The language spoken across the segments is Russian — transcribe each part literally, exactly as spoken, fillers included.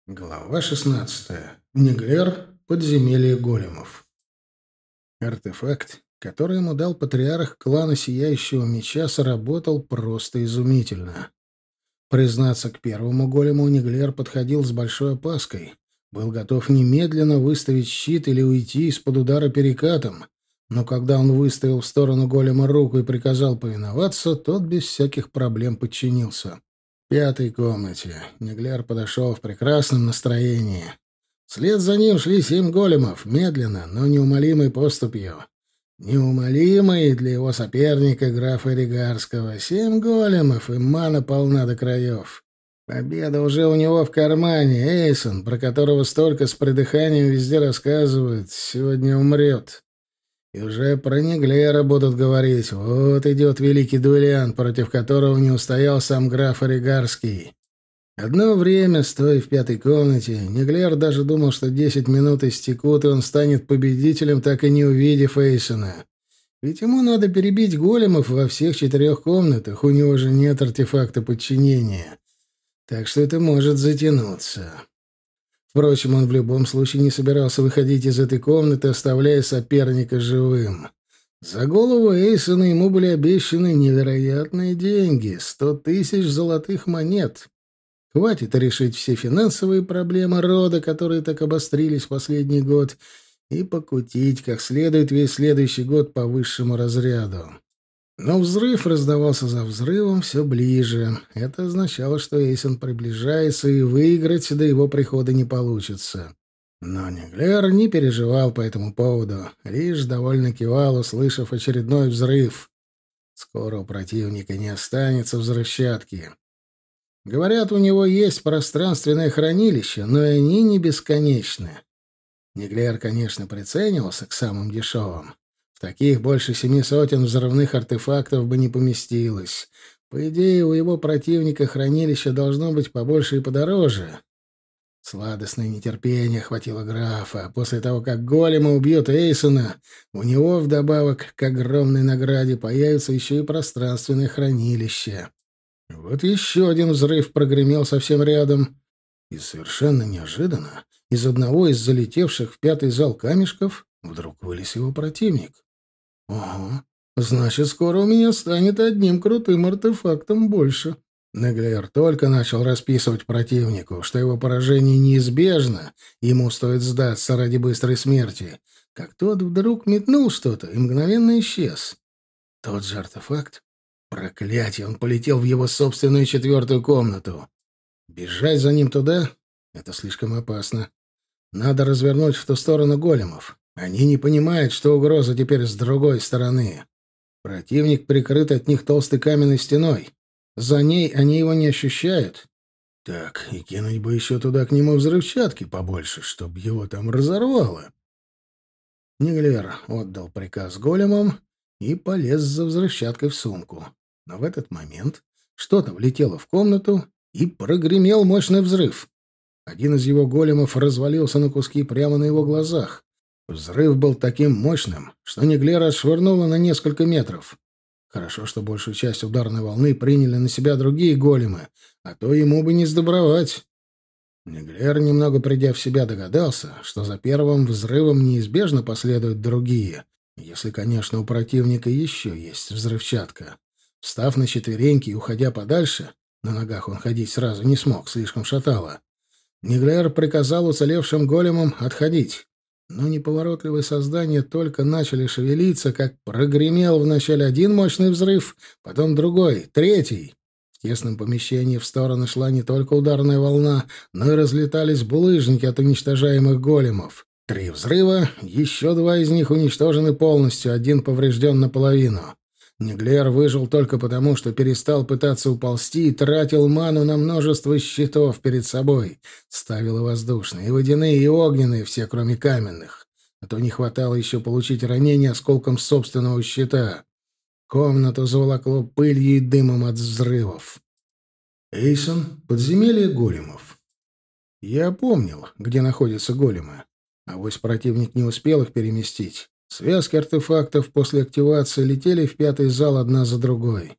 Глава шестнадцатая. Неглер. Подземелье големов. Артефакт, который ему дал патриарх клана Сияющего Меча, сработал просто изумительно. Признаться, к первому голему Неглер подходил с большой опаской. Был готов немедленно выставить щит или уйти из-под удара перекатом. Но когда он выставил в сторону голема руку и приказал повиноваться, тот без всяких проблем подчинился. В пятой комнате Неглер подошел в прекрасном настроении. Вслед за ним шли семь големов, медленно, но неумолимой поступью. Неумолимой для его соперника, графа Ригарского. Семь големов, и мана полна до краев. Победа уже у него в кармане. Эйсон, про которого столько с придыханием везде рассказывают, сегодня умрет. И уже про Неглера будут говорить. Вот идет великий дуэлянт, против которого не устоял сам граф Оригарский. Одно время, стоя в пятой комнате, Неглер даже думал, что десять минут истекут, и он станет победителем, так и не увидев Эйсона. Ведь ему надо перебить големов во всех четырех комнатах, у него же нет артефакта подчинения. Так что это может затянуться. Впрочем, он в любом случае не собирался выходить из этой комнаты, оставляя соперника живым. За голову Эйсона ему были обещаны невероятные деньги — сто тысяч золотых монет. Хватит решить все финансовые проблемы рода, которые так обострились в последний год, и покутить как следует весь следующий год по высшему разряду. Но взрыв раздавался за взрывом все ближе. Это означало, что Эйсон приближается, и выиграть до его прихода не получится. Но Неглер не переживал по этому поводу, лишь довольно кивал, услышав очередной взрыв. Скоро у противника не останется взрывчатки. Говорят, у него есть пространственное хранилище, но и они не бесконечны. Неглер, конечно, приценивался к самым дешевым. В таких больше семи сотен взрывных артефактов бы не поместилось. По идее, у его противника хранилище должно быть побольше и подороже. Сладостное нетерпение охватило графа. После того, как голема убьет Эйсона, у него вдобавок к огромной награде появится еще и пространственное хранилище. Вот еще один взрыв прогремел совсем рядом. И совершенно неожиданно из одного из залетевших в пятый зал камешков вдруг вылез его противник. «Ого, значит, скоро у меня станет одним крутым артефактом больше». Неглер только начал расписывать противнику, что его поражение неизбежно, ему стоит сдаться ради быстрой смерти, как тот вдруг метнул что-то и мгновенно исчез. Тот же артефакт? Проклятие, он полетел в его собственную четвертую комнату. Бежать за ним туда — это слишком опасно. Надо развернуть в ту сторону големов. Они не понимают, что угроза теперь с другой стороны. Противник прикрыт от них толстой каменной стеной. За ней они его не ощущают. Так, и кинуть бы еще туда к нему взрывчатки побольше, чтобы его там разорвало. Неглер отдал приказ големам и полез за взрывчаткой в сумку. Но в этот момент что-то влетело в комнату, и прогремел мощный взрыв. Один из его големов развалился на куски прямо на его глазах. Взрыв был таким мощным, что Неглера отшвырнуло на несколько метров. Хорошо, что большую часть ударной волны приняли на себя другие големы, а то ему бы не сдобровать. Неглер, немного придя в себя, догадался, что за первым взрывом неизбежно последуют другие, если, конечно, у противника еще есть взрывчатка. Встав на четвереньки и уходя подальше, на ногах он ходить сразу не смог, слишком шатало, Неглер приказал уцелевшим големам отходить. Но неповоротливые создания только начали шевелиться, как прогремел вначале один мощный взрыв, потом другой, третий. В тесном помещении в стороны шла не только ударная волна, но и разлетались булыжники от уничтожаемых големов. Три взрыва, еще два из них уничтожены полностью, один поврежден наполовину. Неглер выжил только потому, что перестал пытаться уползти и тратил ману на множество щитов перед собой. Ставил и воздушные, и водяные, и огненные, все кроме каменных. А то не хватало еще получить ранение осколком собственного щита. Комнату заволокло пылью и дымом от взрывов. Эйсон. Подземелье големов. Я помнил, где находятся големы. Авось противник не успел их переместить. Связки артефактов после активации летели в пятый зал одна за другой.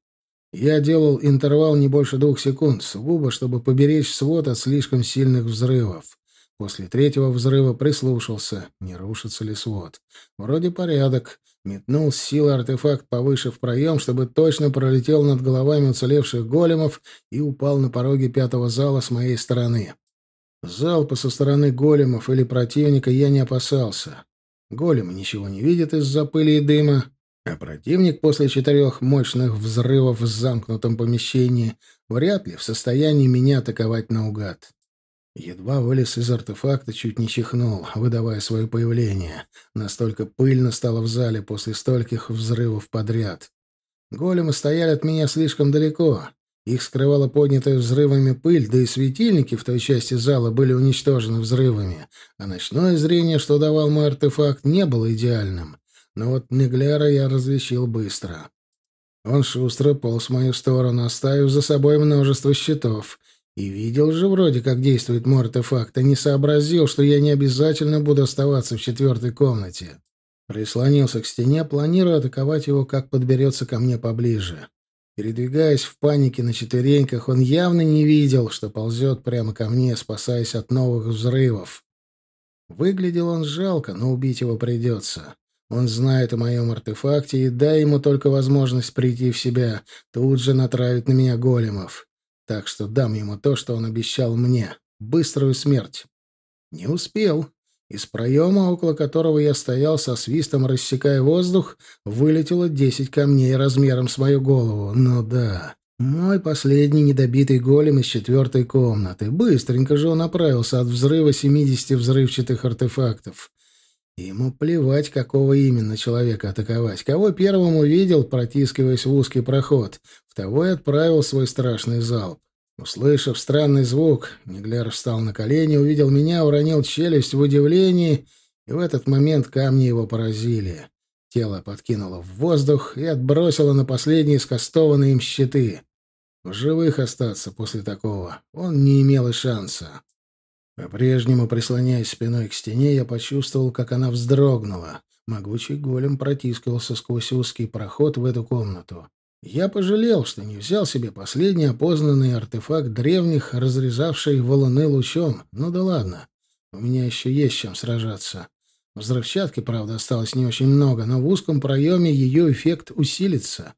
Я делал интервал не больше двух секунд, сугубо, чтобы поберечь свод от слишком сильных взрывов. После третьего взрыва прислушался, не рушится ли свод. Вроде порядок. Метнул с силы артефакт повыше в проем, чтобы точно пролетел над головами уцелевших големов и упал на пороге пятого зала с моей стороны. Залпа со стороны големов или противника я не опасался. Големы ничего не видят из-за пыли и дыма, а противник после четырех мощных взрывов в замкнутом помещении вряд ли в состоянии меня атаковать наугад. Едва вылез из артефакта, чуть не чихнул, выдавая свое появление. Настолько пыльно стало в зале после стольких взрывов подряд. Големы стояли от меня слишком далеко. Их скрывала поднятая взрывами пыль, да и светильники в той части зала были уничтожены взрывами, а ночное зрение, что давал мой артефакт, не было идеальным. Но вот Неглера я различил быстро. Он шустро полз в мою сторону, оставив за собой множество щитов. И видел же вроде, как действует мой артефакт, а не сообразил, что я не обязательно буду оставаться в четвертой комнате. Прислонился к стене, планируя атаковать его, как подберется ко мне поближе. Передвигаясь в панике на четвереньках, он явно не видел, что ползет прямо ко мне, спасаясь от новых взрывов. Выглядел он жалко, но убить его придется. Он знает о моем артефакте, и дай ему только возможность прийти в себя, тут же натравит на меня големов. Так что дам ему то, что он обещал мне — быструю смерть. Не успел. Из проема, около которого я стоял, со свистом рассекая воздух, вылетело десять камней размером с мою голову. Ну да, мой последний недобитый голем из четвертой комнаты. Быстренько же он оправился от взрыва семидесяти взрывчатых артефактов. Ему плевать, какого именно человека атаковать. Кого первым увидел, протискиваясь в узкий проход, в того и отправил свой страшный залп. Услышав странный звук, Неглер встал на колени, увидел меня, уронил челюсть в удивлении, и в этот момент камни его поразили. Тело подкинуло в воздух и отбросило на последние скастованные им щиты. В живых остаться после такого он не имел и шанса. По-прежнему, прислоняясь спиной к стене, я почувствовал, как она вздрогнула. Могучий голем протискивался сквозь узкий проход в эту комнату. Я пожалел, что не взял себе последний опознанный артефакт древних, разрезавший валуны лучом. Ну да ладно, у меня еще есть чем сражаться. Взрывчатки, правда, осталось не очень много, но в узком проеме ее эффект усилится.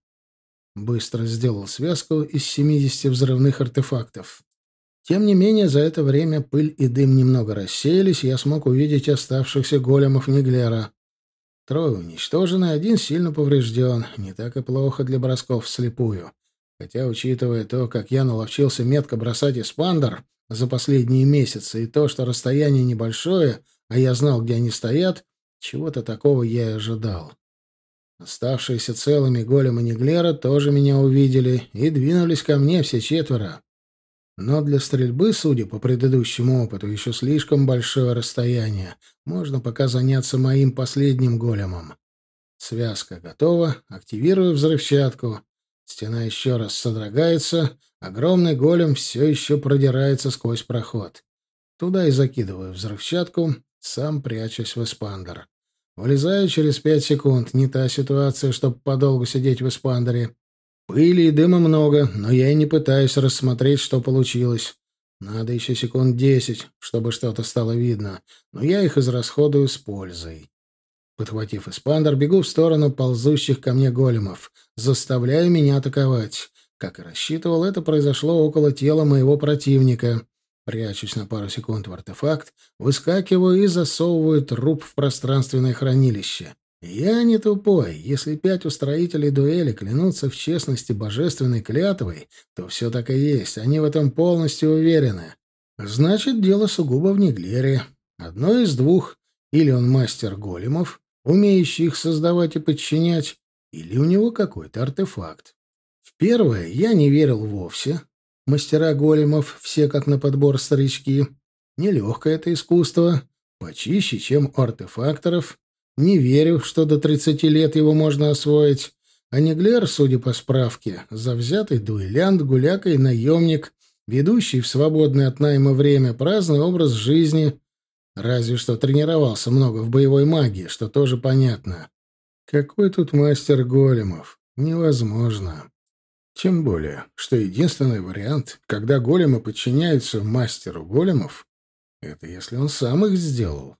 Быстро сделал связку из семидесяти взрывных артефактов. Тем не менее, за это время пыль и дым немного рассеялись, и я смог увидеть оставшихся големов Неглера. Трое уничтожены, один сильно поврежден. Не так и плохо для бросков вслепую. Хотя, учитывая то, как я наловчился метко бросать эспандер за последние месяцы, и то, что расстояние небольшое, а я знал, где они стоят, чего-то такого я и ожидал. Оставшиеся целыми големы Неглера тоже меня увидели и двинулись ко мне все четверо. Но для стрельбы, судя по предыдущему опыту, еще слишком большое расстояние. Можно пока заняться моим последним големом. Связка готова. Активирую взрывчатку. Стена еще раз содрогается. Огромный голем все еще продирается сквозь проход. Туда и закидываю взрывчатку, сам прячусь в эспандер. Вылезаю через пять секунд. Не та ситуация, чтобы подолгу сидеть в эспандере. Пыли и дыма много, но я и не пытаюсь рассмотреть, что получилось. Надо еще секунд десять, чтобы что-то стало видно, но я их израсходую с пользой. Подхватив эспандер, бегу в сторону ползущих ко мне големов. Заставляю меня атаковать. Как и рассчитывал, это произошло около тела моего противника. Прячусь на пару секунд в артефакт, выскакиваю и засовываю труп в пространственное хранилище. Я не тупой. Если пять устроителей дуэли клянутся в честности божественной клятвой, то все так и есть. Они в этом полностью уверены. Значит, дело сугубо в Неглере. Одно из двух. Или он мастер големов, умеющий их создавать и подчинять, или у него какой-то артефакт. В первое я не верил вовсе. Мастера големов все как на подбор старички. Нелегкое это искусство. Почище, чем у артефакторов. Не верю, что до тридцати лет его можно освоить. А Неглер, судя по справке, завзятый дуэлянт, гуляка и наемник, ведущий в свободное от найма время праздный образ жизни. Разве что тренировался много в боевой магии, что тоже понятно. Какой тут мастер големов? Невозможно. Тем более, что единственный вариант, когда големы подчиняются мастеру големов, это если он сам их сделал.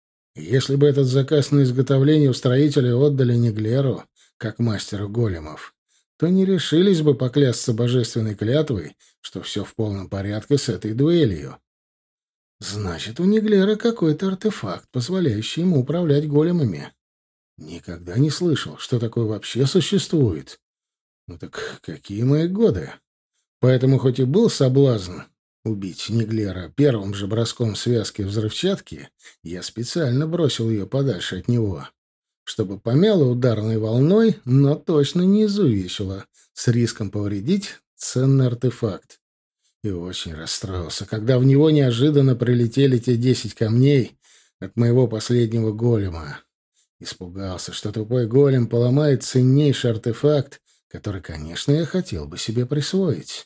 Если бы этот заказ на изготовление устроители отдали Неглеру, как мастеру големов, то не решились бы поклясться божественной клятвой, что все в полном порядке с этой дуэлью. Значит, у Неглера какой-то артефакт, позволяющий ему управлять големами. Никогда не слышал, что такое вообще существует. Ну так какие мои годы? Поэтому хоть и был соблазн убить Неглера первым же броском связки взрывчатки, я специально бросил ее подальше от него, чтобы помяло ударной волной, но точно не изувечило, с риском повредить ценный артефакт. И очень расстроился, когда в него неожиданно прилетели те десять камней от моего последнего голема. Испугался, что тупой голем поломает ценнейший артефакт, который, конечно, я хотел бы себе присвоить.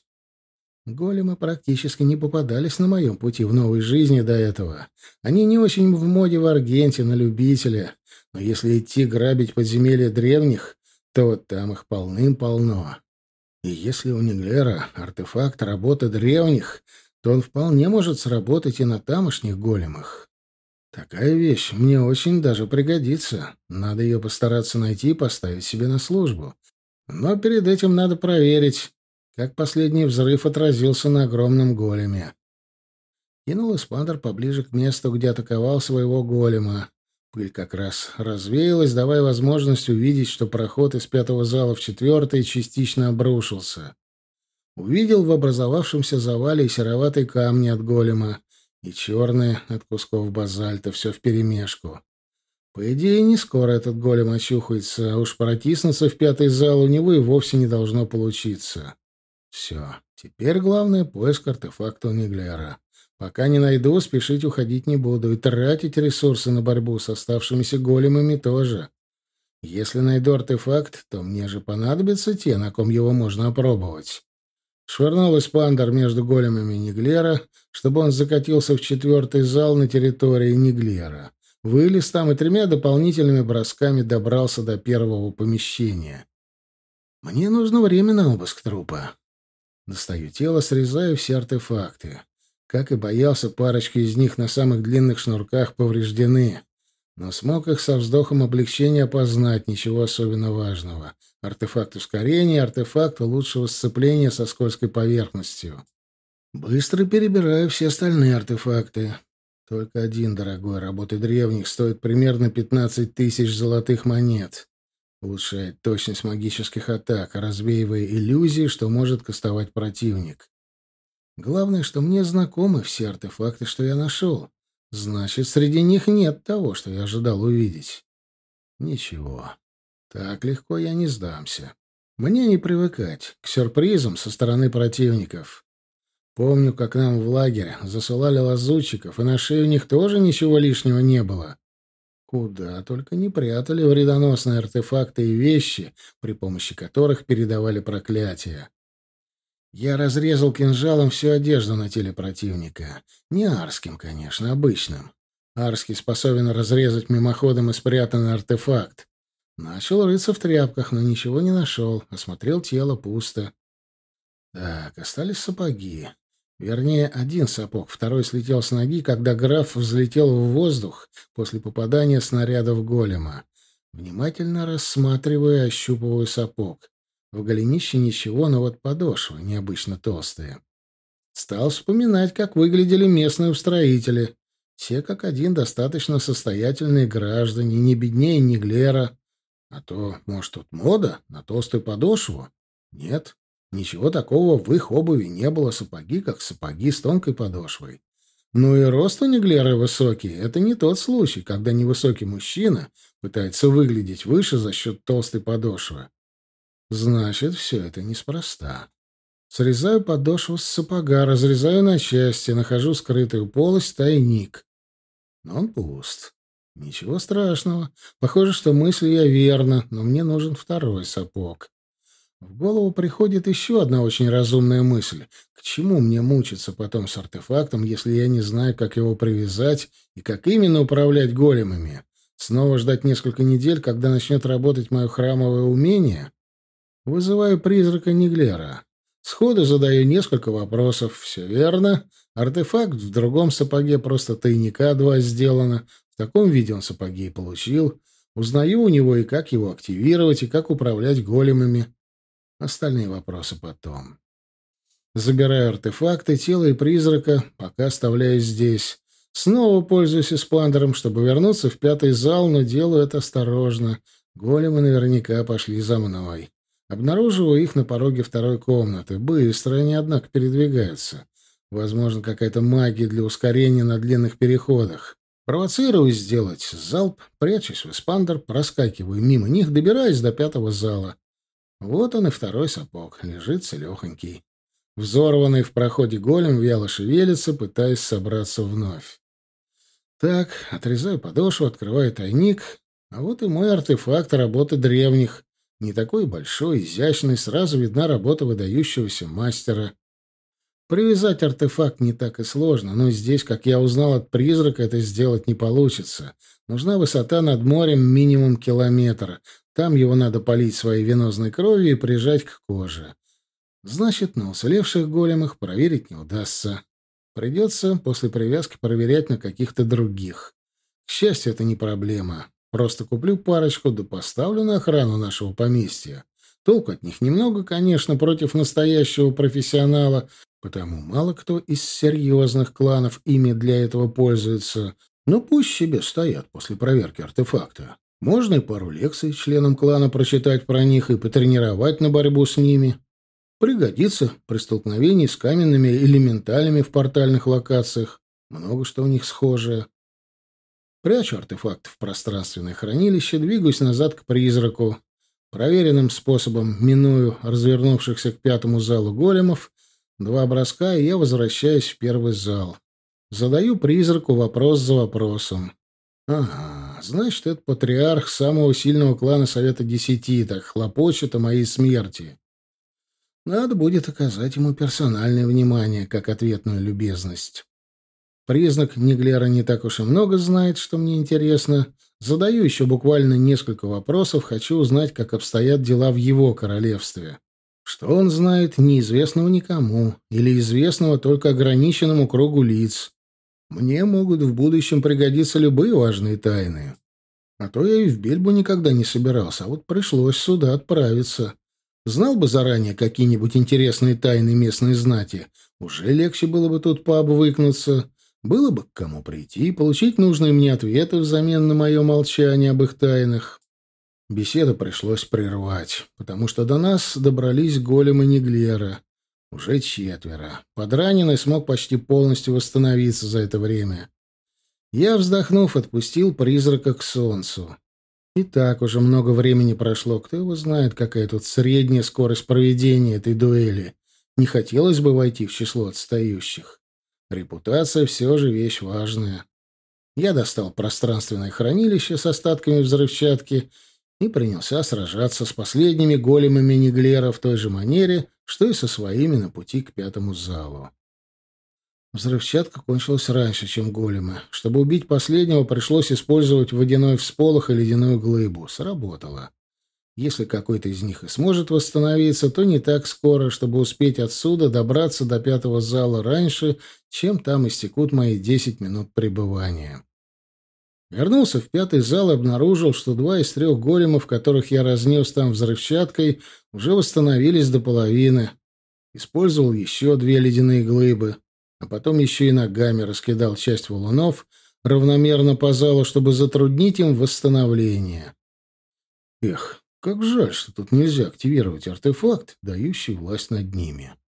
Големы практически не попадались на моем пути в новой жизни до этого. Они не очень в моде в Аргенте на любителя, но если идти грабить подземелья древних, то вот там их полным-полно. И если у Неглера артефакт работы древних, то он вполне может сработать и на тамошних големах. Такая вещь мне очень даже пригодится. Надо ее постараться найти и поставить себе на службу. Но перед этим надо проверить, как последний взрыв отразился на огромном големе. Кинул Испандер поближе к месту, где атаковал своего голема. Пыль как раз развеялась, давая возможность увидеть, что проход из пятого зала в четвертый частично обрушился. Увидел в образовавшемся завале и сероватые камни от голема, и черные от кусков базальта, все вперемешку. По идее, не скоро этот голем очухается, а уж протиснуться в пятый зал у него и вовсе не должно получиться. Все. Теперь главное — поиск артефакта у Неглера. Пока не найду, спешить уходить не буду, и тратить ресурсы на борьбу с оставшимися големами тоже. Если найду артефакт, то мне же понадобятся те, на ком его можно опробовать. Швырнул Испандер между големами Неглера, чтобы он закатился в четвертый зал на территории Неглера. Вылез там и тремя дополнительными бросками добрался до первого помещения. Мне нужно время на обыск трупа. Достаю тело, срезаю все артефакты. Как и боялся, парочка из них на самых длинных шнурках повреждены. Но смог их со вздохом облегчения опознать, ничего особенно важного. Артефакт ускорения, артефакт лучшего сцепления со скользкой поверхностью. Быстро перебираю все остальные артефакты. Только один, дорогой, работы древних, стоит примерно пятнадцать тысяч золотых монет. Улучшает точность магических атак, развеивая иллюзии, что может кастовать противник. Главное, что мне знакомы все артефакты, что я нашел. Значит, среди них нет того, что я ожидал увидеть. Ничего. Так легко я не сдамся. Мне не привыкать к сюрпризам со стороны противников. Помню, как нам в лагерь засылали лазутчиков, и на шее у них тоже ничего лишнего не было. Куда только не прятали вредоносные артефакты и вещи, при помощи которых передавали проклятия. Я разрезал кинжалом всю одежду на теле противника. Не арским, конечно, обычным. Арский способен разрезать мимоходом и спрятанный артефакт. Начал рыться в тряпках, но ничего не нашел. Осмотрел тело, пусто. Так, остались сапоги. Вернее, один сапог, второй слетел с ноги, когда граф взлетел в воздух после попадания снаряда в голема. Внимательно рассматриваю и ощупываю сапог. В голенище ничего, но вот подошвы необычно толстые. Стал вспоминать, как выглядели местные устроители. Все как один достаточно состоятельные граждане, не беднее Неглера. А то, может, тут мода на толстую подошву? Нет, ничего такого в их обуви не было. Сапоги как сапоги с тонкой подошвой. Ну и рост у Неглера высокий. Это не тот случай, когда невысокий мужчина пытается выглядеть выше за счет толстой подошвы. Значит, все это неспроста. Срезаю подошву с сапога, разрезаю на части, нахожу скрытую полость, тайник. Но он пуст. Ничего страшного. Похоже, что мыслю я верно, но мне нужен второй сапог. В голову приходит еще одна очень разумная мысль. К чему мне мучиться потом с артефактом, если я не знаю, как его привязать и как именно управлять големами? Снова ждать несколько недель, когда начнет работать мое храмовое умение? Вызываю призрака Ниглера. Сходу задаю несколько вопросов. Все верно. Артефакт в другом сапоге просто тайника два сделано. В таком виде он сапоги и получил. Узнаю у него и как его активировать, и как управлять големами. Остальные вопросы потом. Забираю артефакты, тело и призрака, пока оставляю здесь. Снова пользуюсь эспандером, чтобы вернуться в пятый зал, но делаю это осторожно. Големы наверняка пошли за мной. Обнаруживаю их на пороге второй комнаты. Быстро они, однако, передвигаются. Возможно, какая-то магия для ускорения на длинных переходах. Провоцирую сделать залп, прячусь в эспандер, проскакиваю мимо них, добираюсь до пятого зала. Вот он и второй сапог, лежит целехонький. Взорванный в проходе голем вяло шевелится, пытаясь собраться вновь. Так, отрезаю подошву, открываю тайник, а вот и мой артефакт работы древних. Не такой большой, изящный, сразу видна работа выдающегося мастера. Привязать артефакт не так и сложно, но здесь, как я узнал от призрака, это сделать не получится. Нужна высота над морем минимум километр. Там его надо полить своей венозной кровью и прижать к коже. Значит, на уцелевших големах проверить не удастся. Придется после привязки проверять на каких-то других. К счастью, это не проблема. Просто куплю парочку, да поставлю на охрану нашего поместья. Толку от них немного, конечно, против настоящего профессионала, потому мало кто из серьезных кланов ими для этого пользуется. Но пусть себе стоят после проверки артефакта. Можно и пару лекций членам клана прочитать про них и потренировать на борьбу с ними. Пригодится при столкновении с каменными элементалями в портальных локациях. Много что у них схожее. Прячу артефакт в пространственное хранилище, двигаюсь назад к призраку. Проверенным способом миную развернувшихся к пятому залу големов. Два броска, и я возвращаюсь в первый зал. Задаю призраку вопрос за вопросом. Ага, значит, это патриарх самого сильного клана Совета Десяти так хлопочет о моей смерти. Надо будет оказать ему персональное внимание, как ответную любезность. Признак Ниглера не так уж и много знает, что мне интересно. Задаю еще буквально несколько вопросов, хочу узнать, как обстоят дела в его королевстве. Что он знает, неизвестного никому, или известного только ограниченному кругу лиц. Мне могут в будущем пригодиться любые важные тайны. А то я и в Бельбу никогда не собирался, а вот пришлось сюда отправиться. Знал бы заранее какие-нибудь интересные тайны местной знати, уже легче было бы тут пообвыкнуться. Было бы к кому прийти и получить нужные мне ответы взамен на мое молчание об их тайнах. Беседу пришлось прервать, потому что до нас добрались големы Ниглера. Уже четверо. Подраненный смог почти полностью восстановиться за это время. Я, вздохнув, отпустил призрака к солнцу. И так уже много времени прошло. Кто его знает, какая тут средняя скорость проведения этой дуэли. Не хотелось бы войти в число отстающих. Репутация все же вещь важная. Я достал пространственное хранилище с остатками взрывчатки и принялся сражаться с последними големами Ниглера в той же манере, что и со своими на пути к пятому залу. Взрывчатка кончилась раньше, чем големы. Чтобы убить последнего, пришлось использовать водяной всполох и ледяную глыбу. Сработало. Если какой-то из них и сможет восстановиться, то не так скоро, чтобы успеть отсюда добраться до пятого зала раньше, чем там истекут мои десять минут пребывания. Вернулся в пятый зал и обнаружил, что два из трех големов, которых я разнес там взрывчаткой, уже восстановились до половины. Использовал еще две ледяные глыбы, а потом еще и ногами раскидал часть валунов равномерно по залу, чтобы затруднить им восстановление. Эх, как жаль, что тут нельзя активировать артефакт, дающий власть над ними.